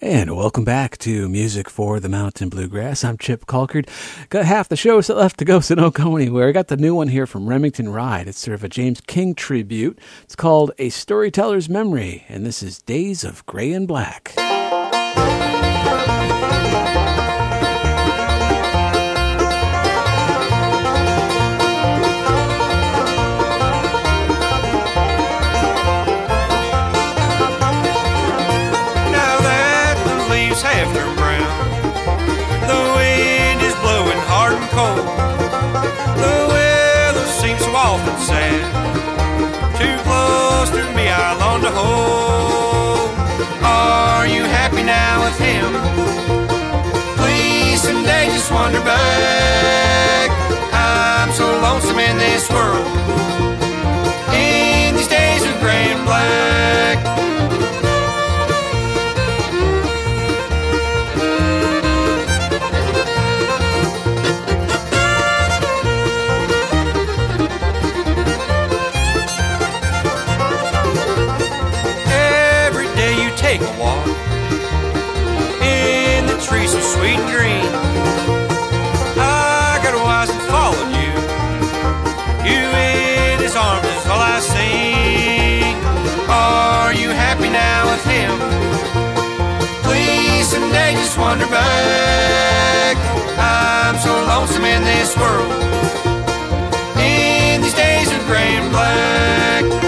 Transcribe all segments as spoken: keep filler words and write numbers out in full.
And welcome back to Music for the Mountain Bluegrass. I'm Chip Colkard. Got half the show left to go, so don't go anywhere. I got the new one here from Remington Ride. It's sort of a James King tribute. It's called A Storyteller's Memory, and this is Days of Gray and Black. Have turned brown. The wind is blowing hard and cold. The weather seems so often sad. Too close to me, I long to hold. Are you happy now with him? Please someday just wander back. I'm so lonesome in this world, in these days of gray and black. Take a walk in the trees so sweet and green. I got a wise and followed you. You in his arms is all I sing. Are you happy now with him? Please someday just wander back. I'm so lonesome in this world, in these days of gray and black.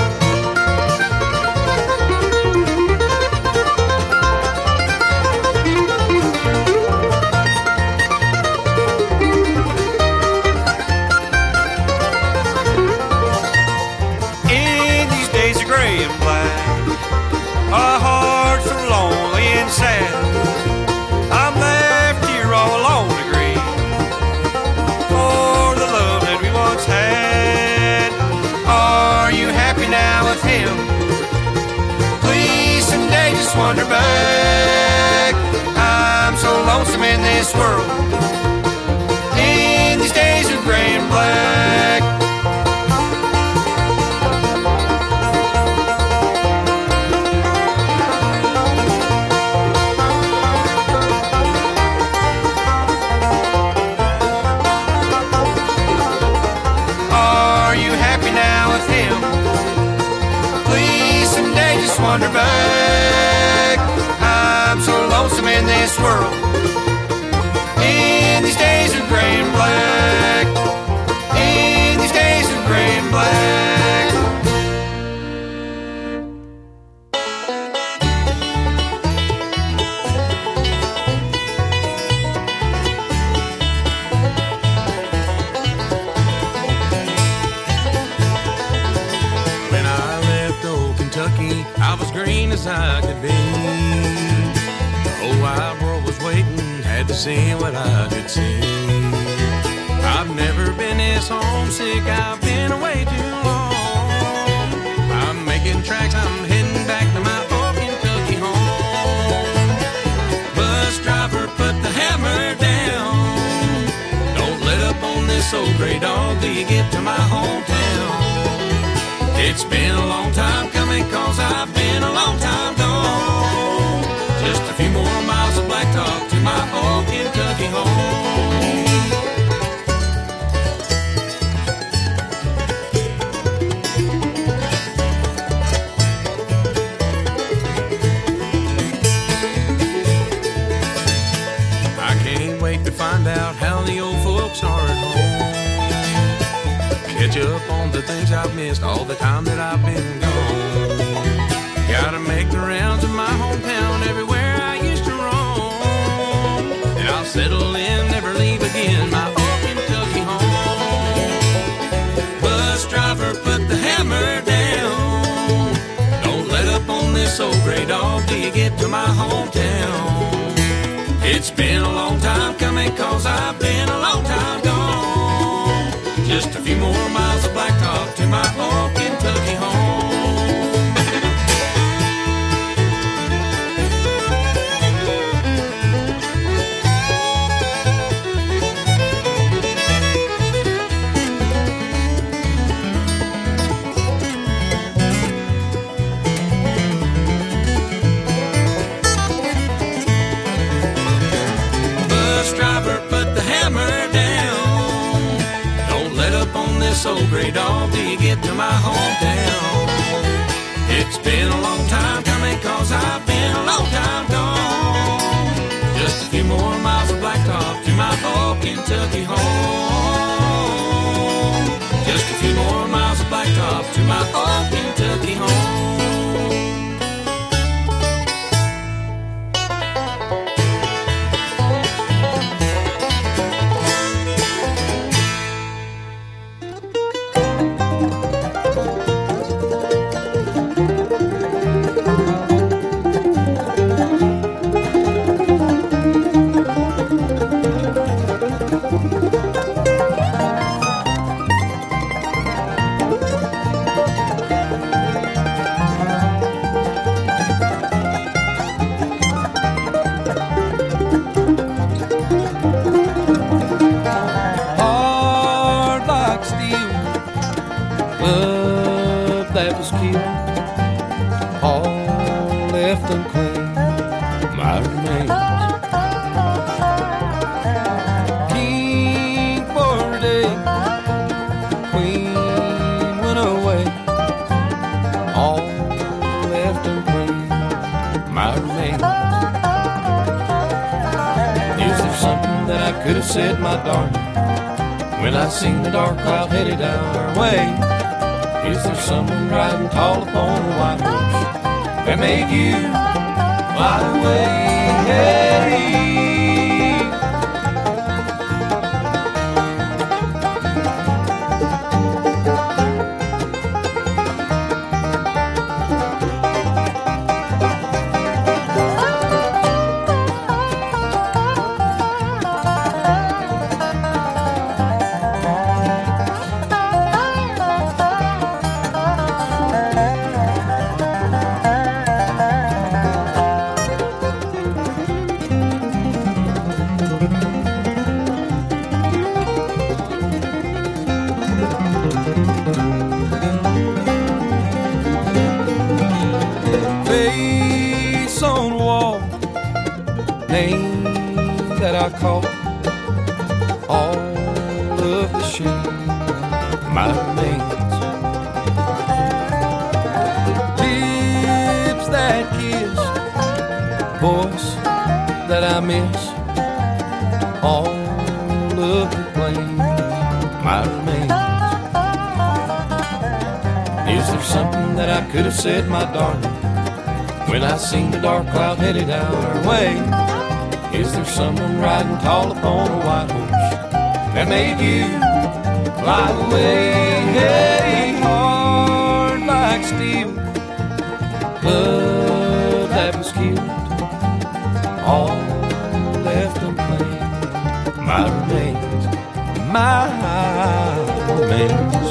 Our hearts are lonely and sad. I'm left here all alone to grieve for the love that we once had. Are you happy now with him? Please someday just wander back. I'm so lonesome in this world, in these days of gray and black. Wander back. I'm so lonesome in this world, in these days of gray and black, in these days of gray and black. When I left old Kentucky, I was green as I could be. The whole wide world was waiting, had to see what I could see. I've never been this homesick, I've been away too long. I'm making tracks, I'm heading back to my old Kentucky home. Bus driver, put the hammer down. Don't let up on this old gray dog till you get to my hometown. It's been a long time coming, cause I've been a long time gone. Just a few more miles of blacktop to my old Kentucky home. I can't wait to find out how the old folks are at home. Catch up on the things I've missed all the time that I've been gone. Gotta make the rounds of my hometown everywhere I used to roam. And I'll settle in, never leave again, my old Kentucky home. Bus driver, put the hammer down. Don't let up on this old gray dog till you get to my hometown. It's been a long time coming, cause I've been a long time gone. Just a few more miles of blacktop to my old Kentucky home. so great dog till you get to my hometown. It's been a long time coming, cause I've been a long time gone. Just a few more miles of blacktop to my old Kentucky home. Just a few more miles of blacktop to my old Kentucky home. Could have said, my darling, when I seen the dark cloud headed down our way. Is there someone riding tall upon a white horse that made you fly away? Hey. Could have said, my darling, when I seen the dark cloud headed down our way. Is there someone riding tall upon a white horse that made you fly away? Hey, hard like steel, blood that was killed, all left unclaimed. My remains, my remains.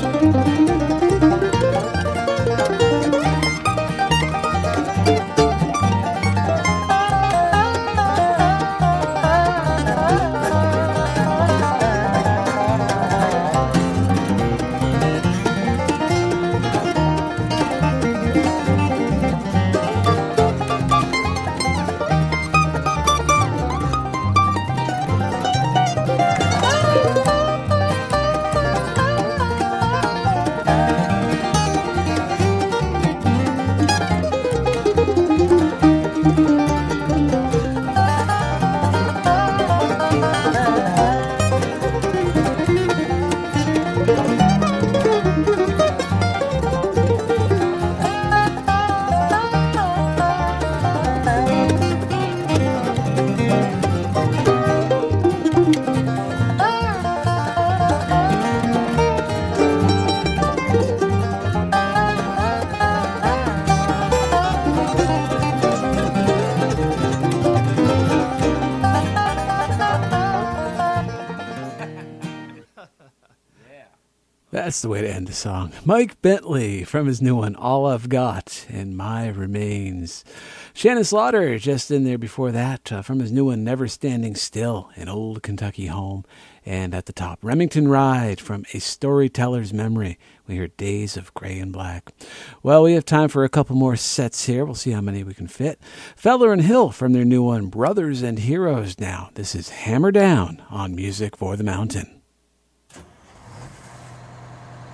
That's the way to end the song. Mike Bentley from his new one, All I've Got and My Remains. Shannon Slaughter just in there before that uh, from his new one, Never Standing Still, An Old Kentucky Home. And at the top, Remington Ride from A Storyteller's Memory. We hear Days of Gray and Black. Well, we have time for a couple more sets here. We'll see how many we can fit. Feller and Hill from their new one, Brothers and Heroes now. This is Hammer Down on Music for the Mountain.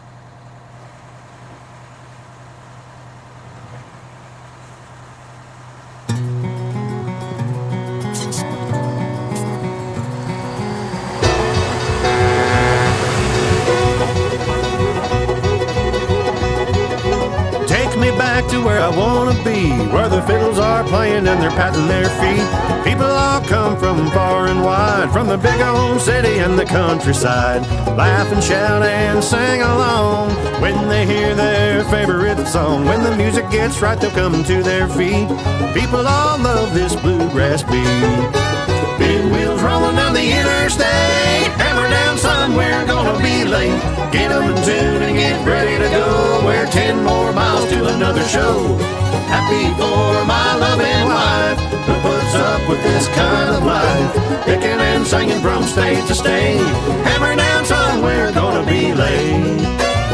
to where I wanna be, where the fiddles are playing and they're patting their feet. People all come from far and wide, from the big old city and the countryside. Laugh and shout and sing along when they hear their favorite song. When the music gets right, they'll come to their feet. People all love this bluegrass beat. Big wheels rolling down the interstate, hammer down, son, we're gonna be late. Get 'em in tune and get ready to go. We're ten more miles to another show. Happy for my loving wife who puts up with this kind of life, picking and singing from state to state. Hammer down, son, we're gonna be late.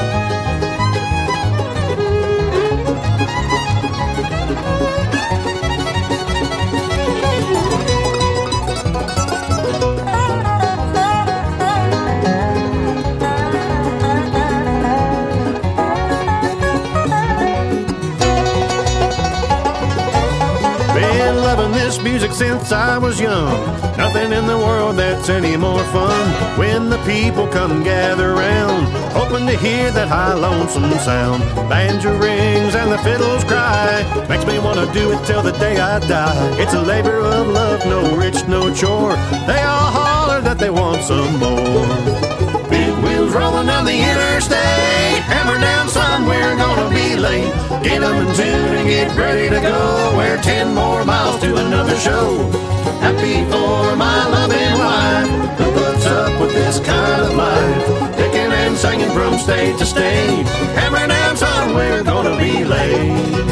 This music since I was young. Nothing in the world that's any more fun when the people come gather round, hoping to hear that high lonesome sound. Banjo rings and the fiddles cry, makes me want to do it till the day I die. It's a labor of love, no rich, no chore. They all holler that they want some more. Big wheels rolling down the interstate, hammer down, son, we're gonna be late. Get 'em in tune and get ready to go. We're ten more miles to another show. Happy for my loving wife who puts up with this kind of life, picking and singing from state to state. Hammer down, son, we're gonna be late.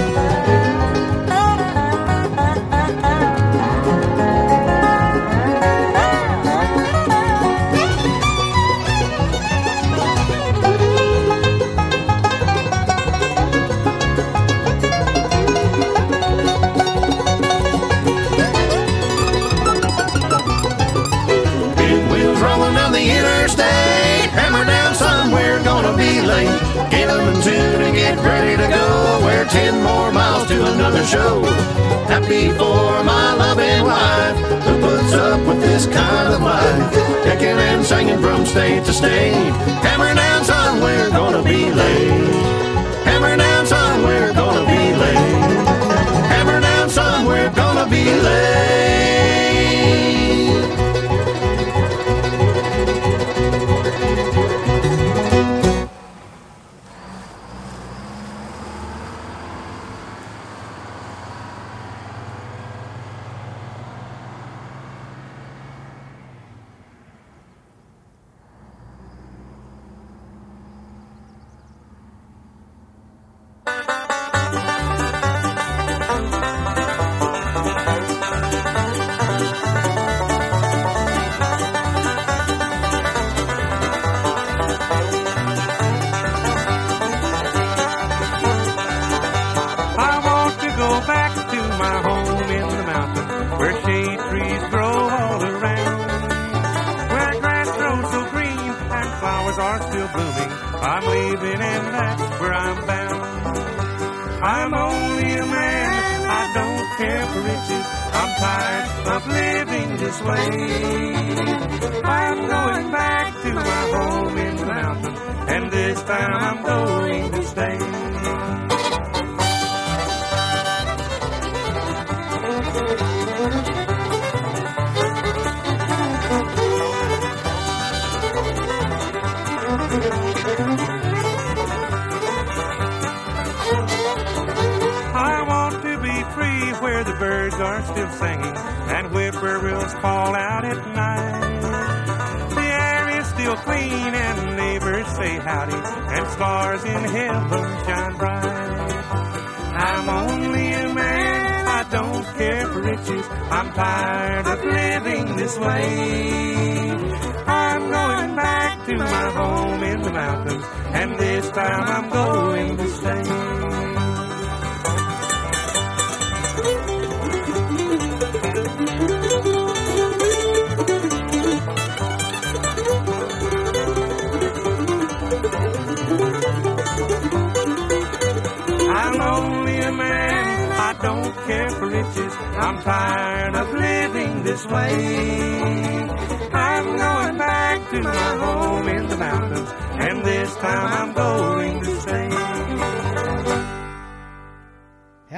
Get 'em in tune and get ready to go. We're ten more miles to another show. Happy for my loving wife who puts up with this kind of life, picking and singing from state to state. Hammer down, son, we're gonna be late. Hammer down, son, we're gonna be late. Hammer down, son, we're gonna be late.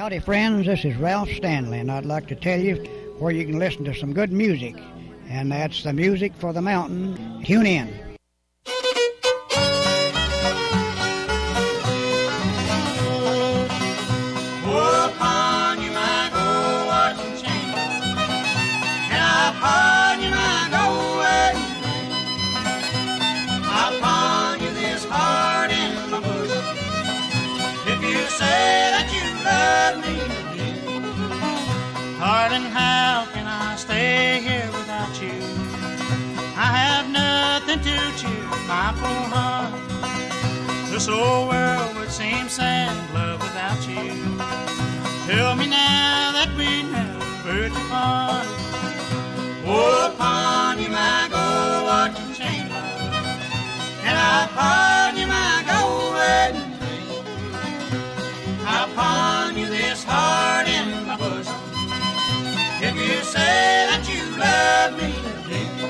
Howdy, friends. This is Ralph Stanley, and I'd like to tell you where you can listen to some good music, and that's the Music for the Mountain. Tune in. Upon you my gold watch and chain, and upon you my gold wedding ring. Upon you this heart in my bosom. If you say that you love me again, darling, how can I stay here without you? I have nothing to cheer my poor heart. This old world would seem sad, love, without you. Tell me now that we never depart. Oh, upon you my gold watch and chain, love, and upon you my gold wedding ring. Upon you this heart in my bosom. If you say that you love me again.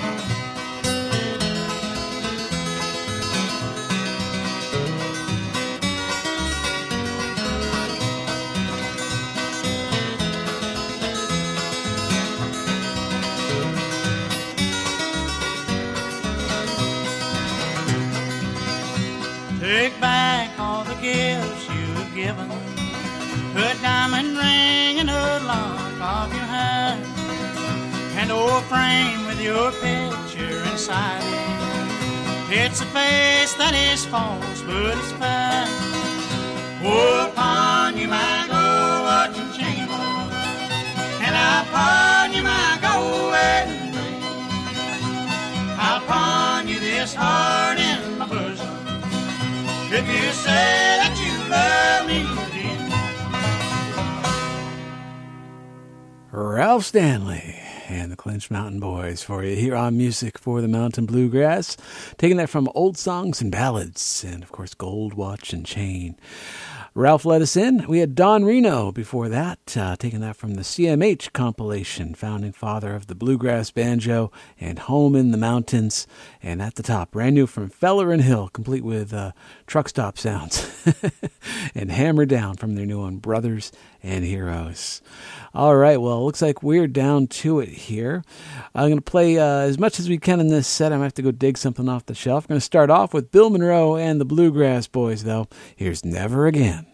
Take back all the gifts you have given. Put diamond ring in a lock of your hair, and old frame with your picture inside it. It's a face that is false, but it's fair. Oh, upon you my gold watch and chain, and upon you my gold wedding ring. Upon you this heart in my bosom. If you say that you love me again. Ralph Stanley and the Clinch Mountain Boys for you here on Music for the Mountain Bluegrass. Taking that from Old Songs and Ballads and, of course, Gold Watch and Chain. Ralph let us in. We had Don Reno before that, uh, taking that from the C M H compilation, founding father of the bluegrass banjo and Home in the Mountains. And at the top, brand new from Feller and Hill, complete with uh, truck stop sounds. And Hammer Down from their new one, Brothers and Heroes. All right, well, it looks like we're down to it here. I'm going to play uh, as much as we can in this set. I'm going to have to go dig something off the shelf. I'm going to start off with Bill Monroe and the Bluegrass Boys, though. Here's Never Again.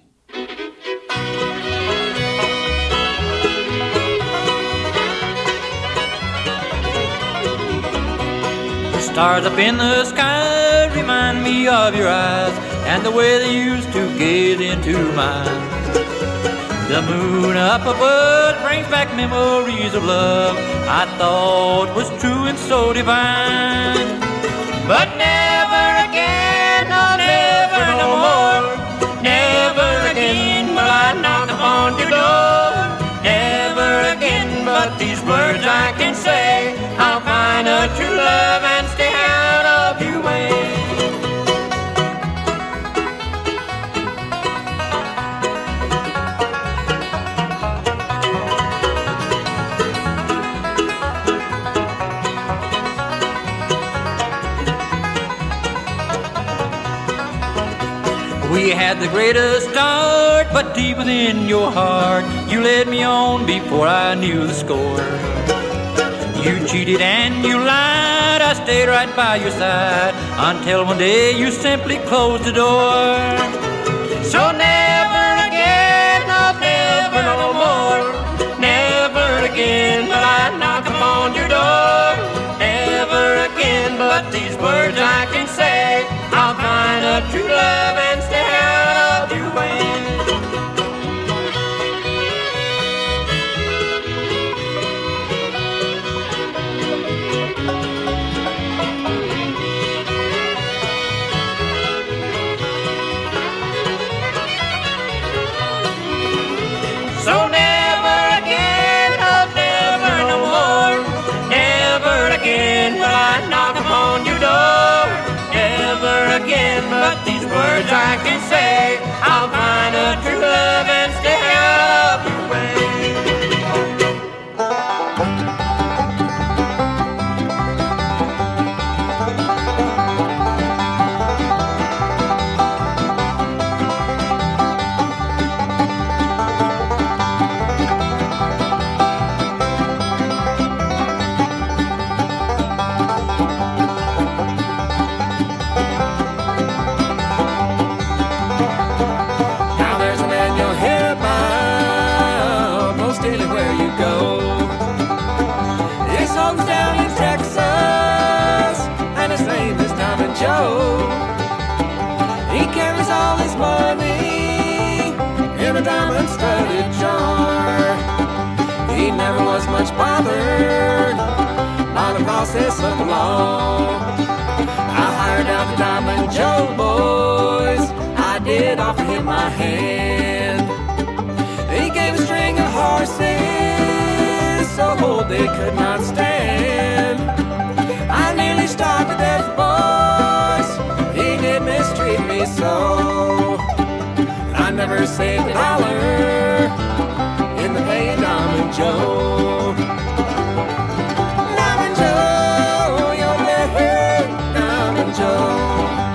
The stars up in the sky remind me of your eyes and the way they used to gaze into mine. The moon up above brings back memories of love I thought was true and so divine. But never again, no, never no more. Never again will I knock upon your door. Never again, but these words I can say, I'll find a true love and stay out of your way. We had the greatest start, but deep within your heart, you led me on before I knew the score. You cheated and you lied, I stayed right by your side, until one day you simply closed the door. So never again, no, never no more. Never again will I knock upon your door. Never again, but these words I can say, I'll find a true love and stay out of your way. So never again, oh never no more. Never again will I knock upon your door. Never again, but these words I says something along. I hired out the Diamond Joe boys. I did offer him my hand. He gave a string of horses so old they could not stand. I nearly starved to death, boys. He did mistreat me so. I never saved a dollar in the pay of Diamond Joe. Diamond Joe, you're there, Diamond Joe.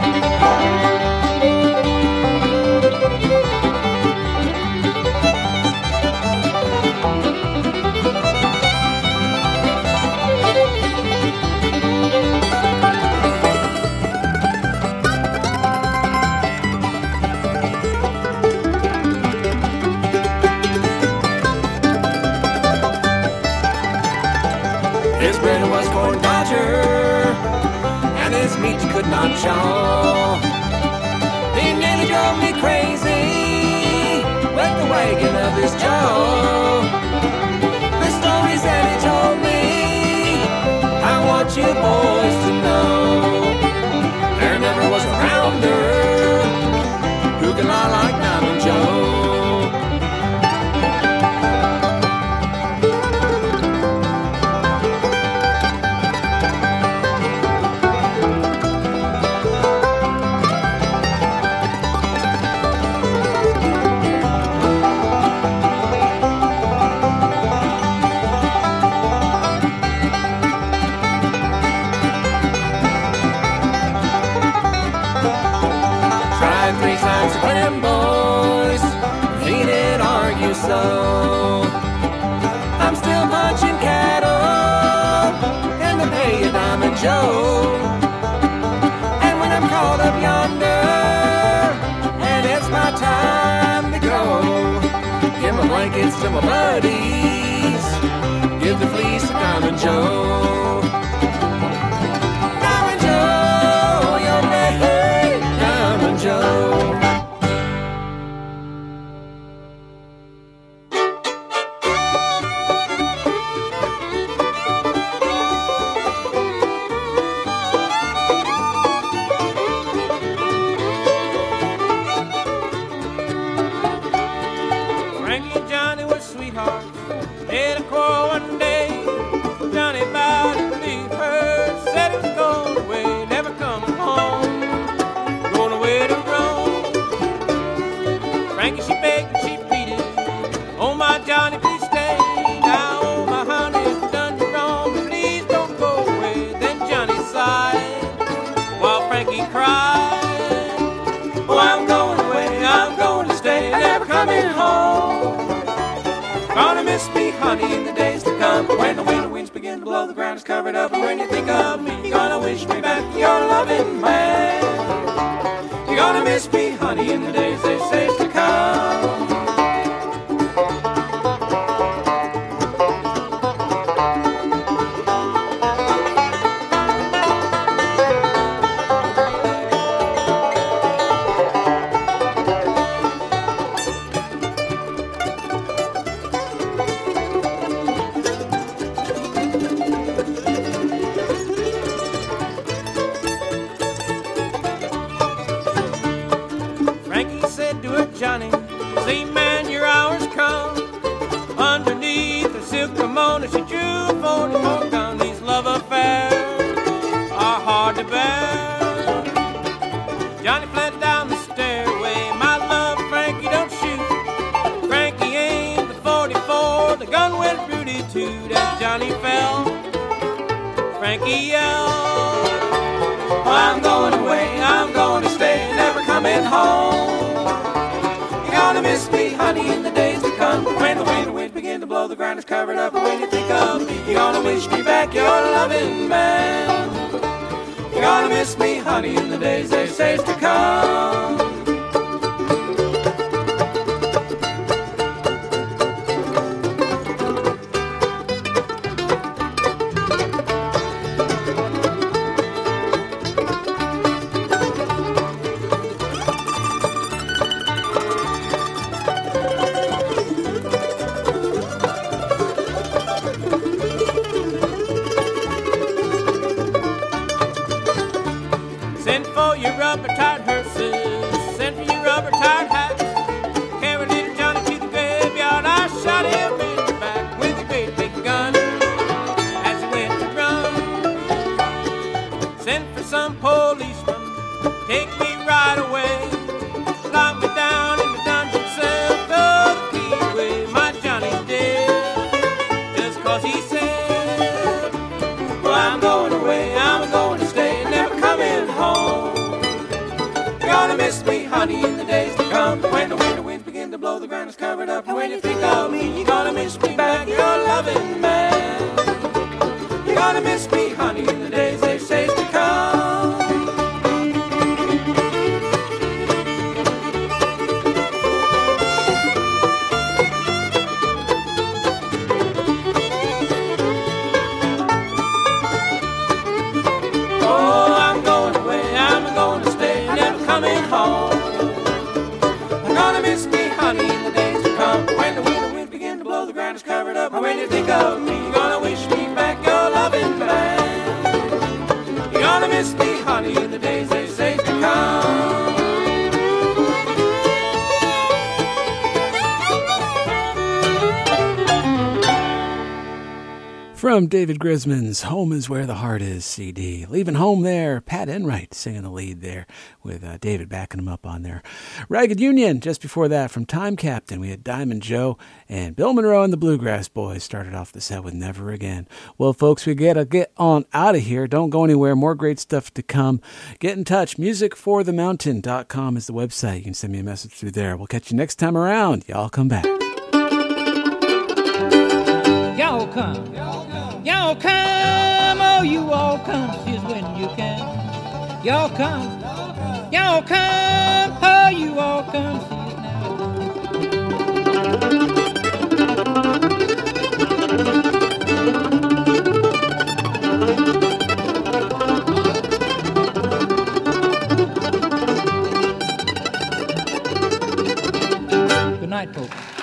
His bread was corn dodger, and his meat you could not chaw. He nearly drove me crazy with the wagging of his jaw. The stories that he told me, I want you boys to know. There never was a rounder who could lie like Diamond Joe. So I'm still punching cattle in the pay of Diamond Joe. And when I'm caught up yonder and it's my time to go, give my blankets to my buddies, give the fleece to Diamond Joe. Diamond Joe, you're there, Diamond Joe. Honey, in the days to come, when the winter winds begin to blow, the ground is covered up, and when you think of me, you're gonna wish me back, your loving man. You're gonna miss me, honey, in the days they say to come. Honey, in the days they say to come. your rubber-tired hearses, send for your rubber-tired hats. Carry little Johnny to the graveyard. I shot him in the back with a great big gun as he went to run. Send for some policeman, take me right away. Lock me down in the dungeon cell, throw the key away. My Johnny's dead, just 'cause he said, well, I'm going away, I'm going to stay, never coming home. You're gonna miss me, honey, in the days to come. When the winter winds begin to blow, the ground is covered up. And when you think of me, you're gonna miss me back, you're a loving man. You're gonna miss me, honey, in the days they say to come. Coming home. I'm gonna miss me, honey, in the days to come. When the winter wind begin to blow, the ground is covered up. And when you think of me, you're gonna wish me back, your loving man. You're gonna miss me, honey, in the days they say to come. From David Grisman's Home is Where the Heart Is C D. Leaving Home there, Pat Enright singing the lead there with uh, David backing him up on there. Ragged Union, just before that, from Time Captain, we had Diamond Joe and Bill Monroe and the Bluegrass Boys started off the set with Never Again. Well, folks, we gotta get on out of here. Don't go anywhere. More great stuff to come. Get in touch. music for the mountain dot com is the website. You can send me a message through there. We'll catch you next time around. Y'all come back. Y'all come. Y'all come, oh, you all come, just when you can. Y'all come, y'all come, oh, you all come, see it now. Good night, folks.